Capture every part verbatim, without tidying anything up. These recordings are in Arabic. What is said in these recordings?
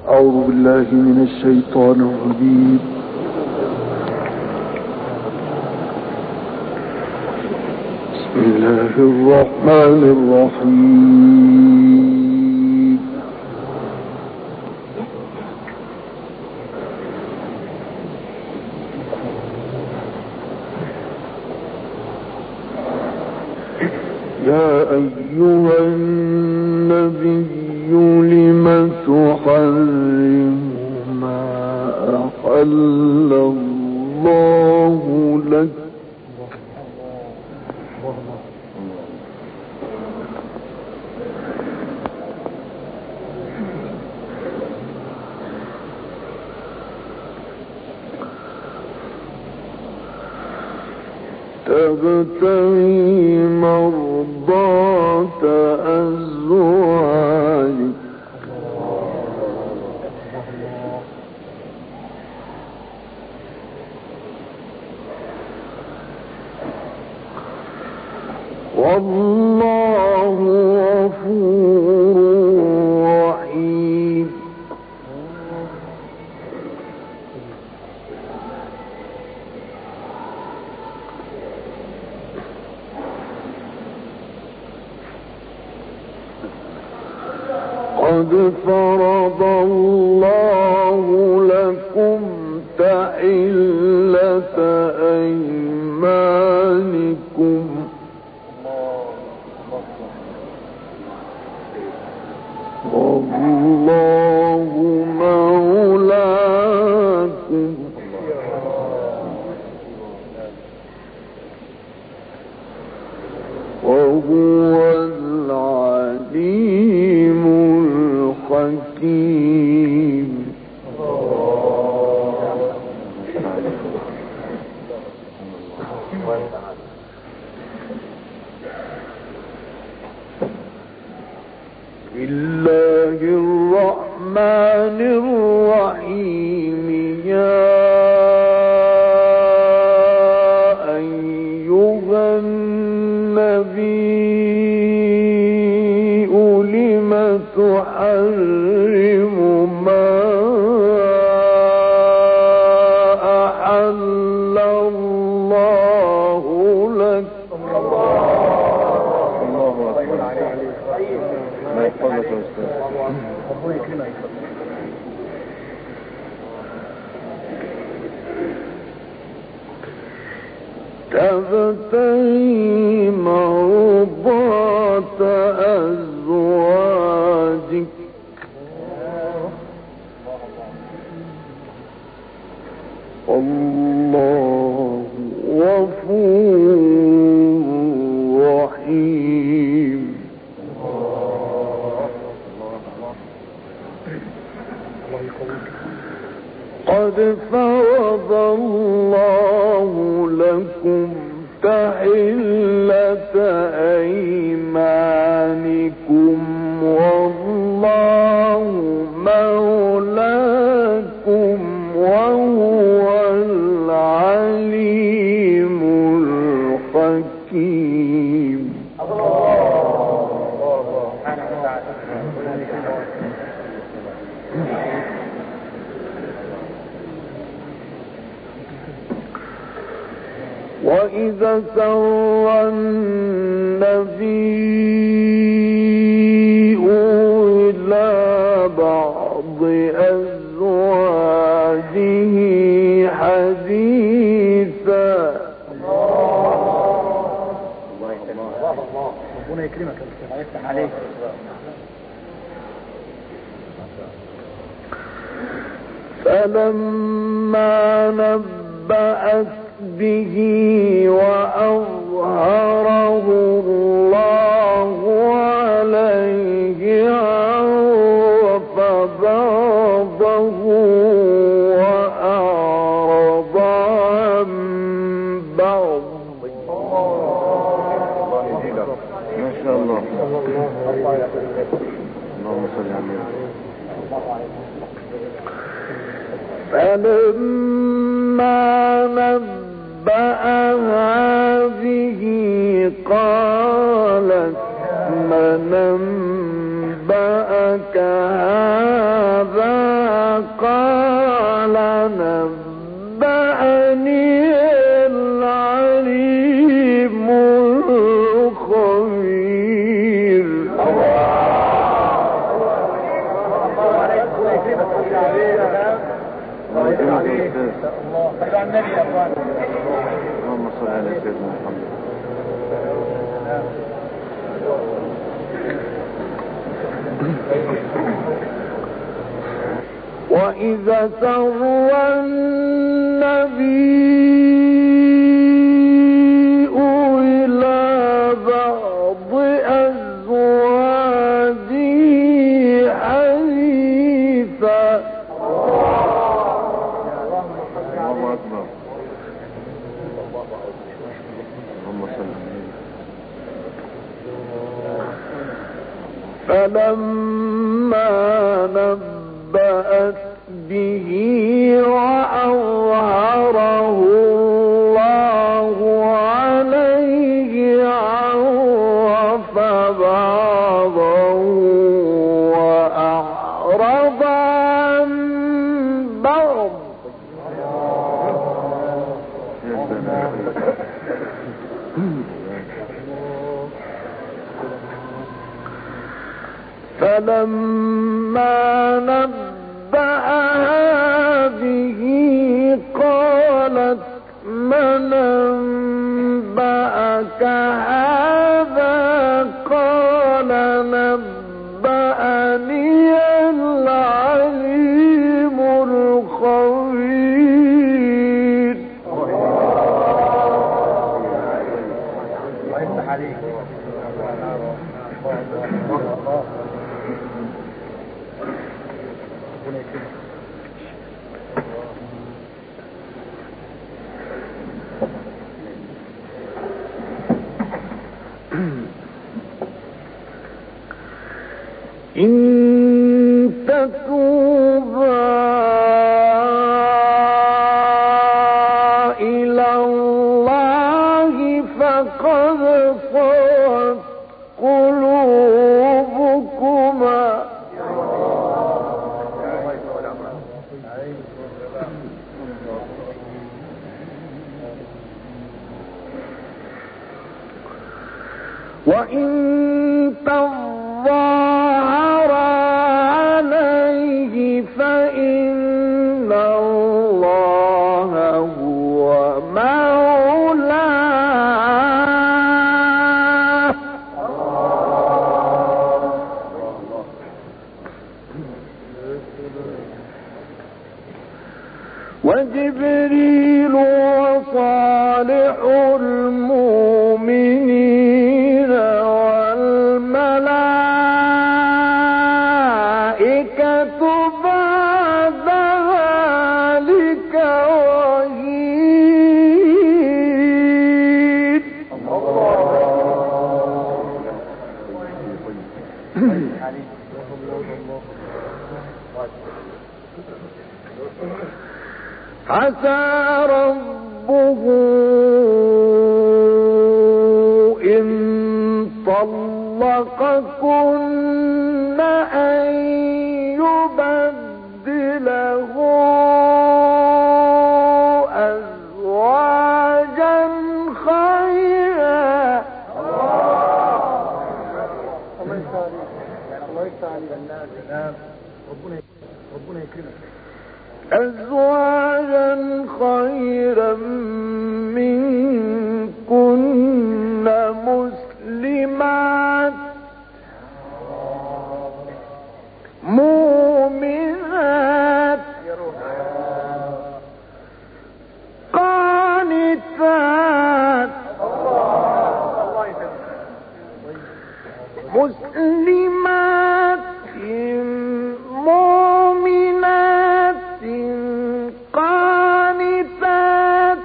أعوذ بالله من الشيطان الرجيم. بسم الله الرحمن الرحيم. يا أيها النبي لم تحرم ما أحل الله لك تبتغي مرضات أزواجك والله غفور رحيم. قد فرض الله لكم تحلة أيمانكم والله مولاكم وهو العليم الحكيم. بسم الله الرحمن الرحيم. يا أيها النبي لم تحرم ما أحل الله لك تبتغي مرضات أزواجك الله غفور رحيم. قد فرض الله لكم تحلة أيمانكم والله مولاكم وهو العليم الحكيم. وإذا سر النبي إلى بعض أزواجه حديثا ربنا يكرمك ويفتح عليك فلما نبأت به وأظهره الله عليه عرف بعضه وأعرض عن بعض. ما شاء الله. اللهم صل على فلما نبأها به قالت من أنبأك هذا اللهم صل على سيدنا محمد. وإذا سر النبي إلى بعض أزواجه حديثا الله أكبر. اللهم صل فلما نبأت به وأظهره الله عليه عرف بعضه وأعرض عن بعض فلما نبأها به قالت من أنبأك هذا قال نبأني العليم الخبير. إن تتوبا إلى الله فقد صغت قلوبكما وإن تظاهر عليه فإن الله هو مولاه وجبريل وصالح المؤمنين والملائكة بعد ذلك ظهير. عسى ربه إن طلقكن أن يبدله أزواجا خيرا أزواجا خيرا منكن مسلمات مؤمنات قانتات مسلمات مؤمنات قانتات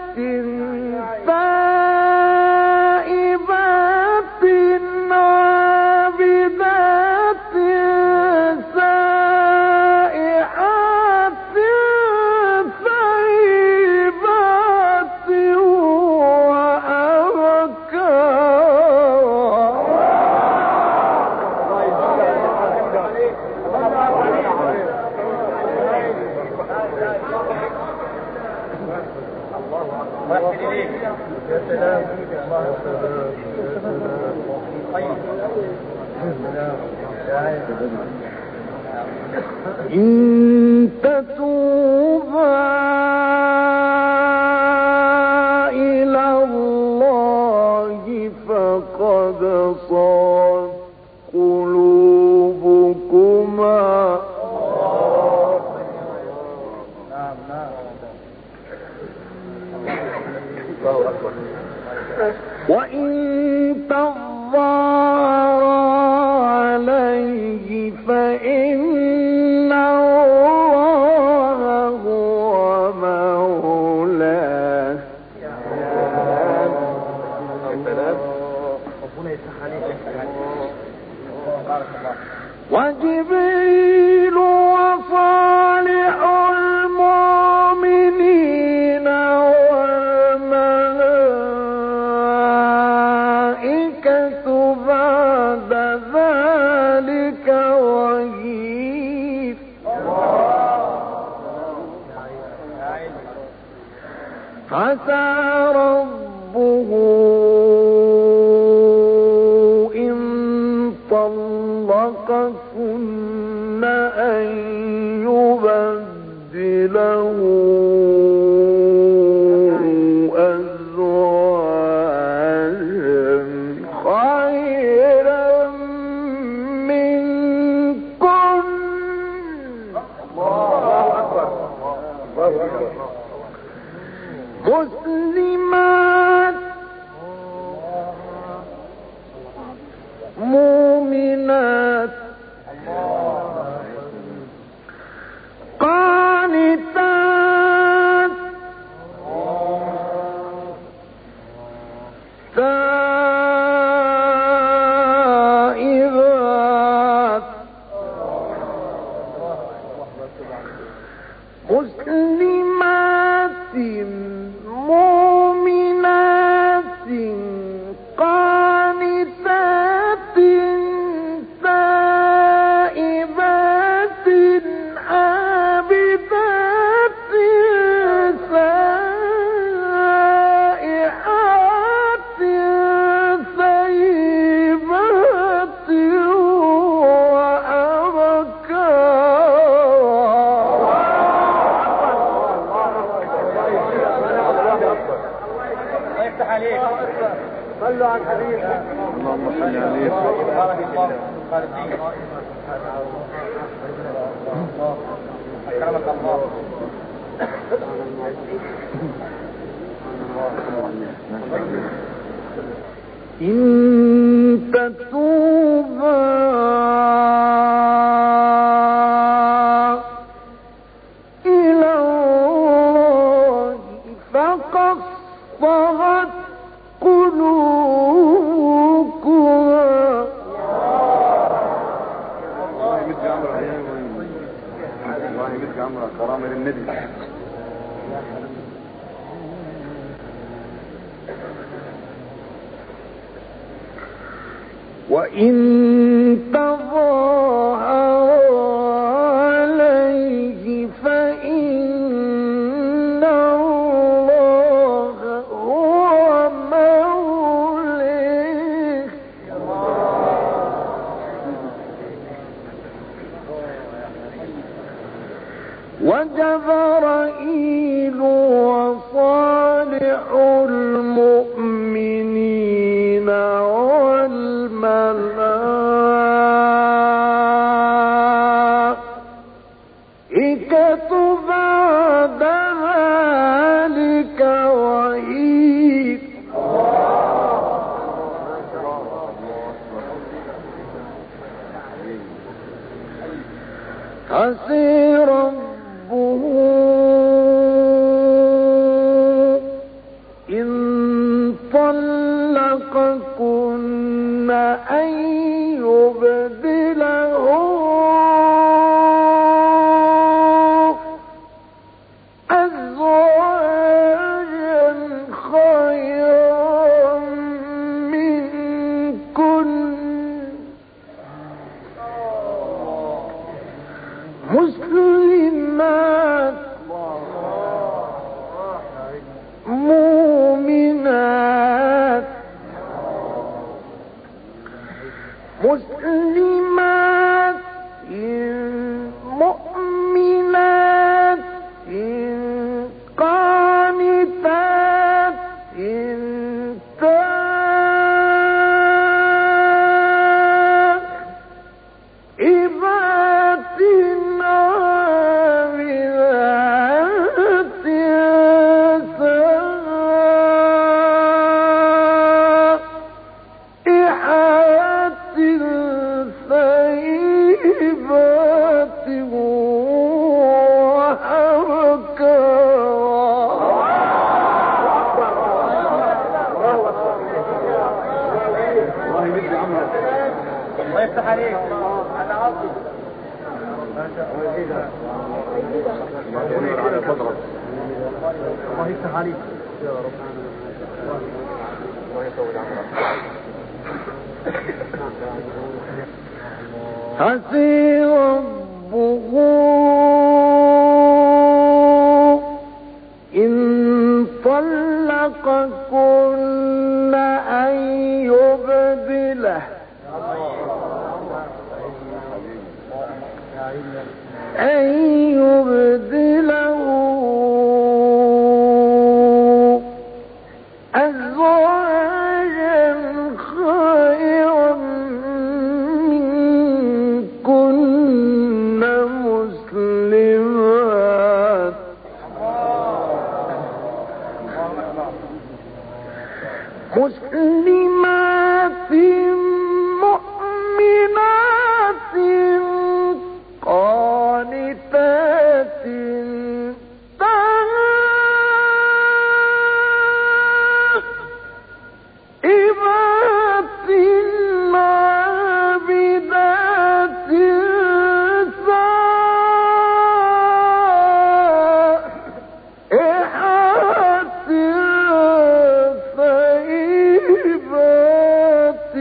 تائبات عابدات سائحات ثيبات إن تتوبا إلى الله فقد صغت قلوبكما وإن تظاهرا عليه فإن الله هو مولاه وجبريل وصالح المؤمنين والملائكة بعد ذلك ظهير عسى ربه إن طلقكن أن يبدله أزواجا خيرا منكن مسلمات مؤمنات قانتات تائبات مسلمات مؤمنات قانتات تائبات عابدات سائحات ثيبات صلوا على الحبيب. اللهم صل عليه. بارك الله خالدين. أكرمك الله. إن تتوبا إلى الله فقد صغت قلوبكما. الله يمد عمرك الله يمد عمرك كرامة للنبي. وإن تظاهرا عليه فإن الله هو مولاه وجبرائيل وصالح المؤمنين والملائكة بعد ذلك ظهير. عسى ربه إن طلقكن أن يبدله أزواجا خيرا منكن مسلمات مؤمنات مسلمات مؤمنات يفتح عليك يا رب. الله يطول عمرك. عسى ربه إن طلقكن أن يبدله أن يبدله أزواجا خيرا منكن مسلمات مسلمات مؤمنات قانتات تائبات عابدات سائحات ثيبات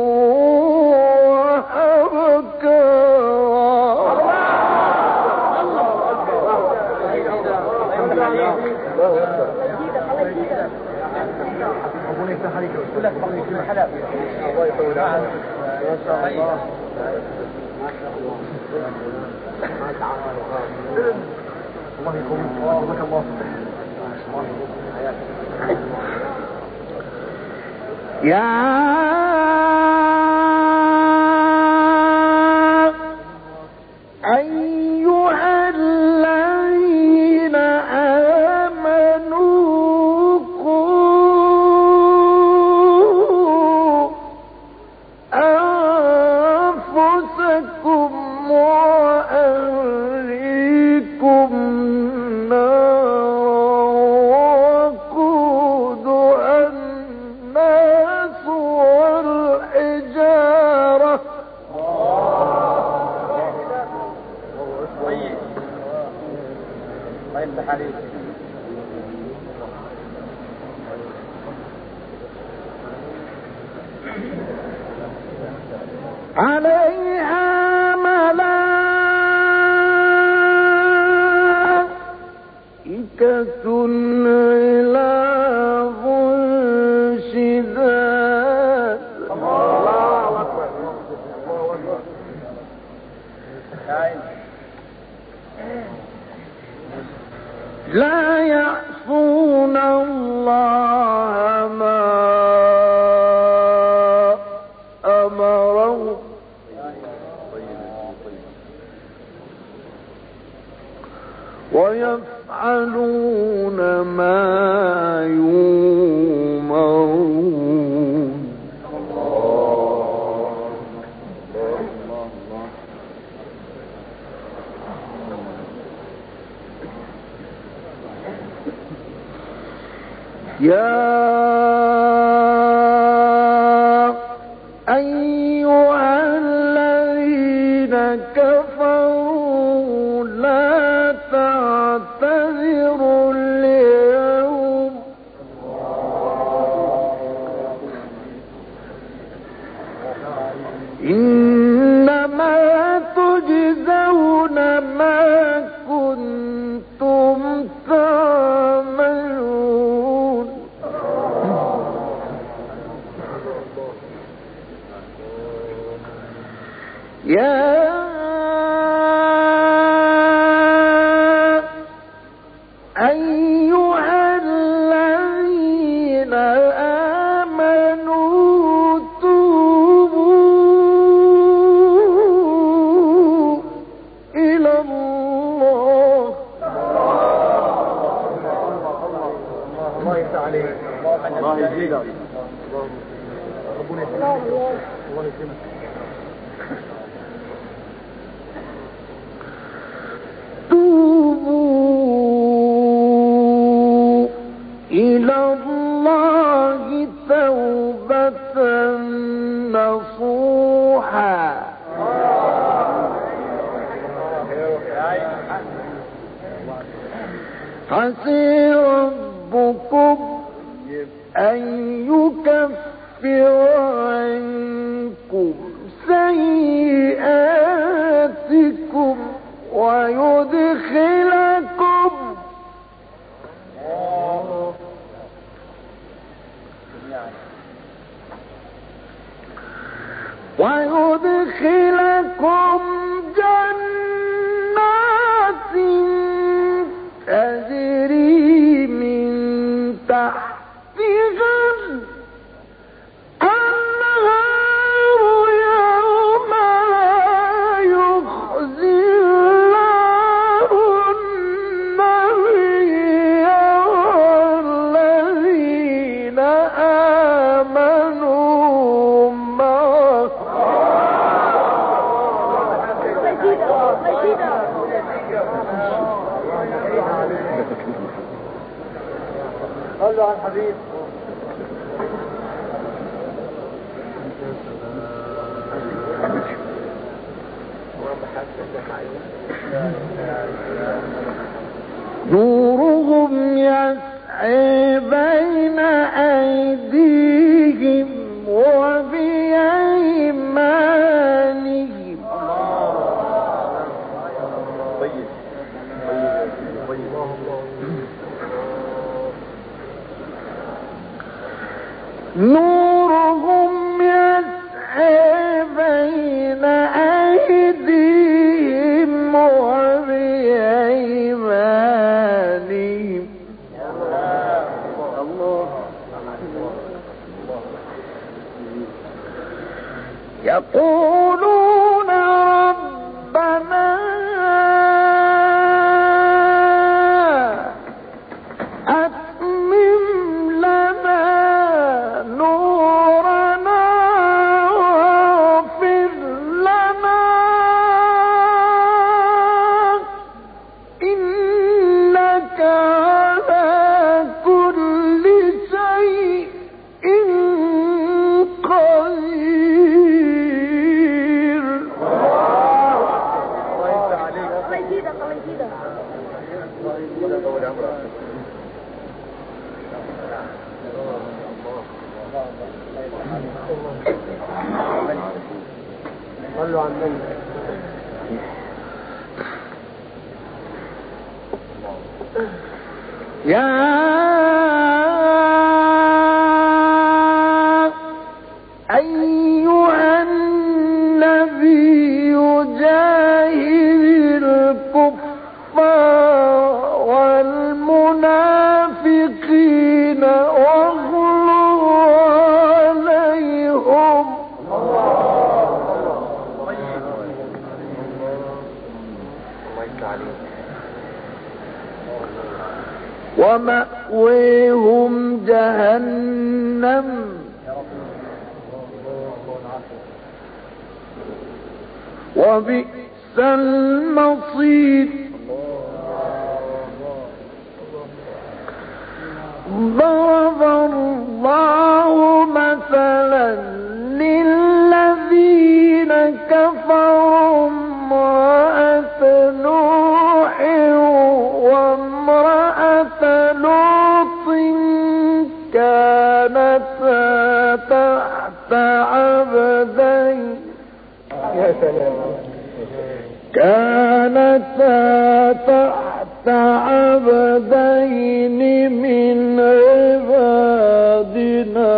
ربنا يفتح عليك ويقول لك بقي كل حلال. الله يطول عمرك. ما شاء الله. الله يقومك. جزاك الله. يا أيها الذين آمنوا قوا أنفسكم وأهليكم نارا وقودها الناس والحجارة الله يفتح عليك. عليها ملائكة غلاظ شداد الله أكبر. الله أكبر. لا يعصون الله ما أمرهم ويفعلون ما يؤمرون. يا أيها الذين كفروا لا تعتذروا اليوم إنما تجزون ما كنتم تعملون. يا أيها الذين آمنوا توبوا إلى الله. الله يفتح عليك. الله يزيدك. ربنا يسلمك. الله يسلمك. توبوا إلى الله توبة نصوحا عسى ربكم أن يكفر عنكم سيئاتكم ويدخلكم ويدخلكم جنات تجري من تحتها الأنهار يوم لا يخزي الله النبي والذين آمنوا معه صلوا على الحبيب. نورهم يسعى بين أيديهم وبأيمانهم نورهم يسعى بين أيديهم وبأيمانهم يقولون ربنا أتمم لنا نورنا واغفر لنا إنك على كل شيء قدير. الله يزيدك الله يزيدك. صلوا على النبي. يا أيها النبي جاهد الكفار والمنافقين واغلظ عليهم ومأويهم جهنم وبئس المصير. ضرب الله مثلا للذين كفروا امرأة نوح وامرأة لوط كانتا تحت عبدين كانتا تحت عبدين من عبادنا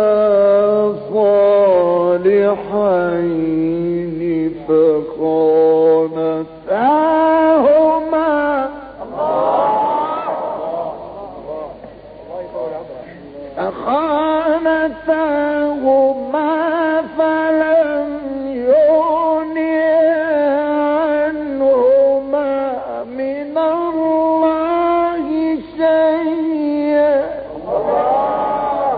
صالحين فخانتاهما فخانتاهما فلم يغنيا عنهما من الله شيئا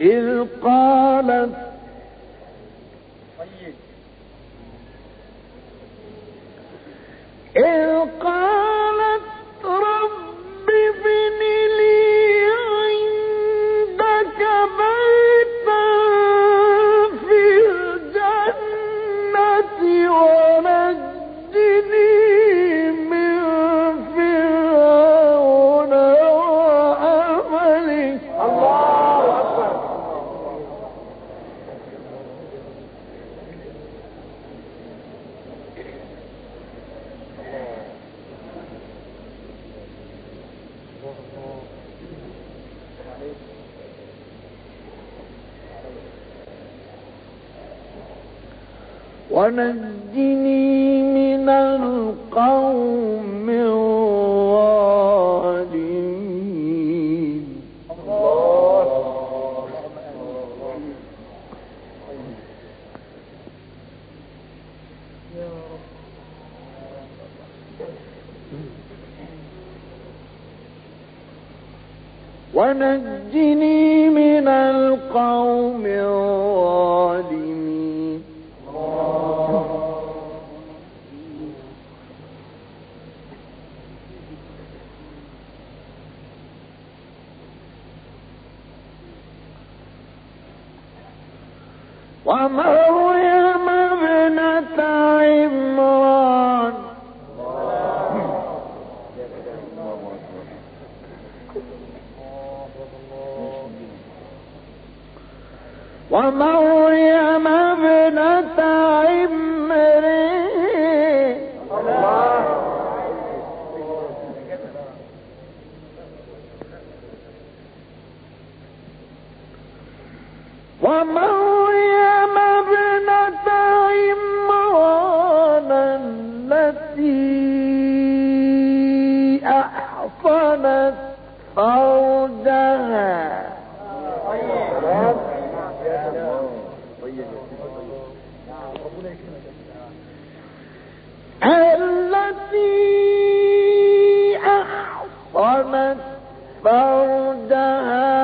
إذ قالت إذ قالت رب ابن لي عندك بيتا في الجنة ونجني من فرعون وعمله. الله أكبر. ونجني من القوم الظالمين. ونجني من القوم الظالمين. ومريم ابنة عمران ومريم ابنة عمران ومريم ابنة عمران التي أحصنت فرجها التي أحصنت فرجها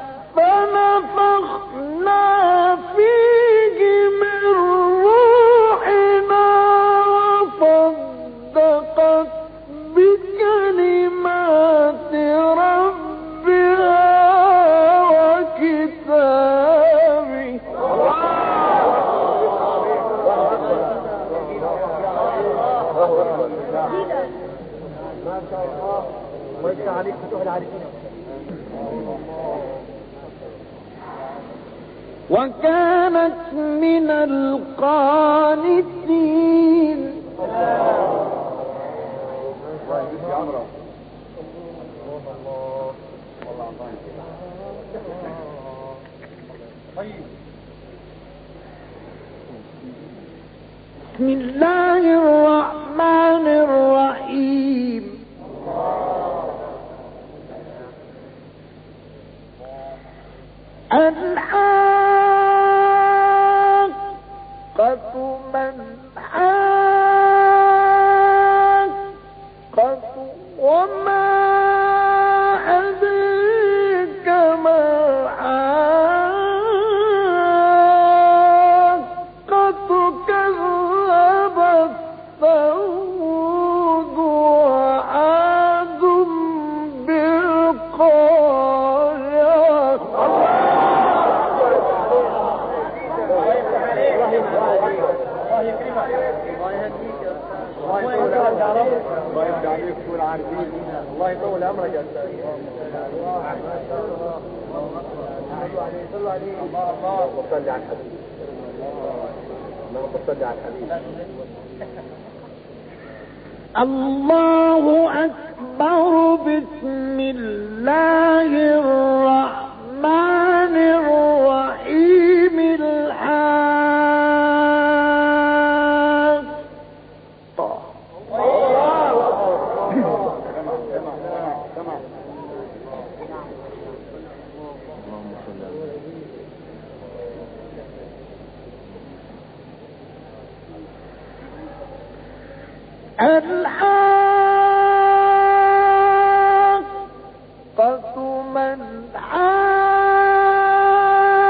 فنفخنا فيه من روحنا وصدقت بكلمات ربها وكتابه. ما شاء الله ويفتح عليك فتوح العارفين. وكانت من القانتين. بسم الله الرحمن الرحيم. الحاقة ما الحاقة وما أدريك ما الحاقة كذبت ثمود وعاد بالقارعة. الله يرضى عليك كل عارفين. الله يطول عمرك يا استاذ. صلوا عليه. الله الله صل على الحبيب. اللهم صل على الحبيب. الله أكبر. بسم الله الرحمن الرحيم. الحاقة. الحاقة ما الحاقة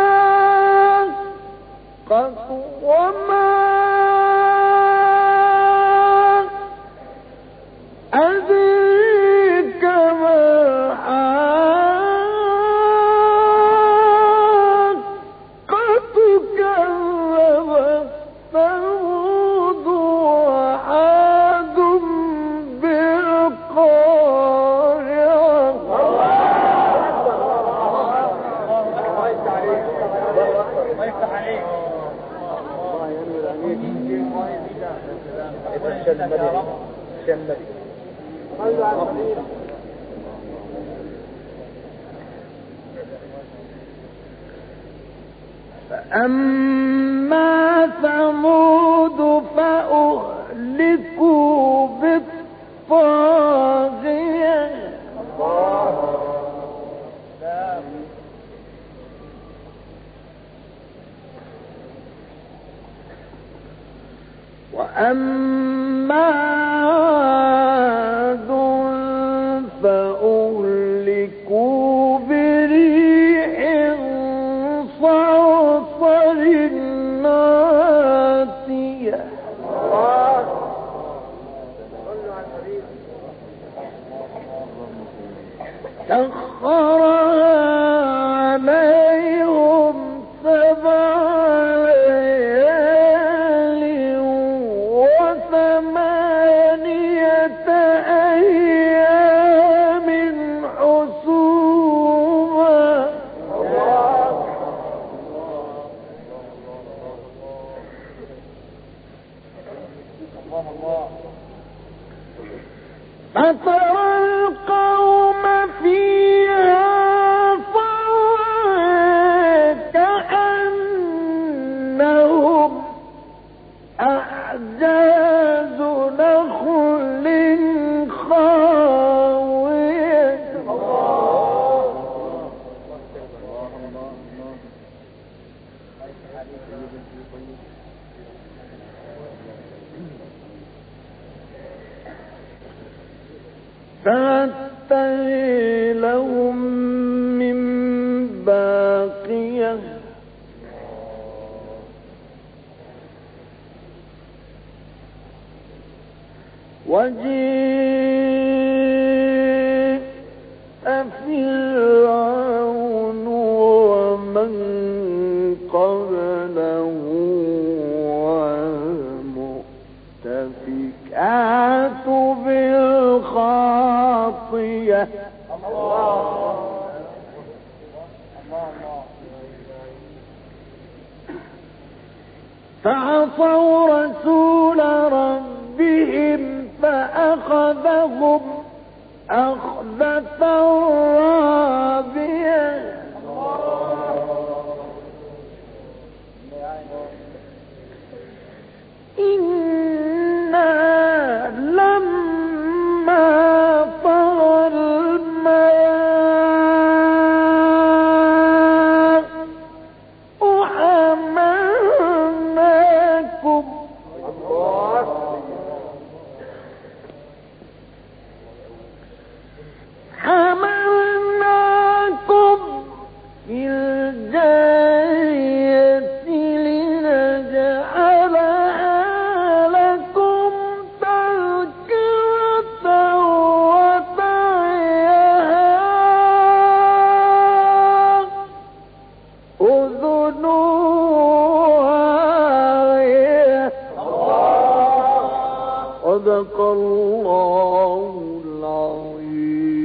النبي عشان النبي صلوا على النبي. فأما ثمود فأهلكوا بالطاغية وأما عاد فأهلكوا بريح صرصر عاتية سخرها عليهم سبع ليال وثمانية أيام حسوما فترى القوم فيها صرعى كأنهم أعجاز نخل خاوية فهل لهم من باقية وجيء فرعون ومن قبله والمؤتفكات بالخاطئة فعصوا رسول ربهم فأخذهم أخذة رابية إنا لما طغى الماء حملناكم حملناكم في الجارية لنجعلها لكم تذكرة وتعيها أذن واعية. صدق الله العظيم.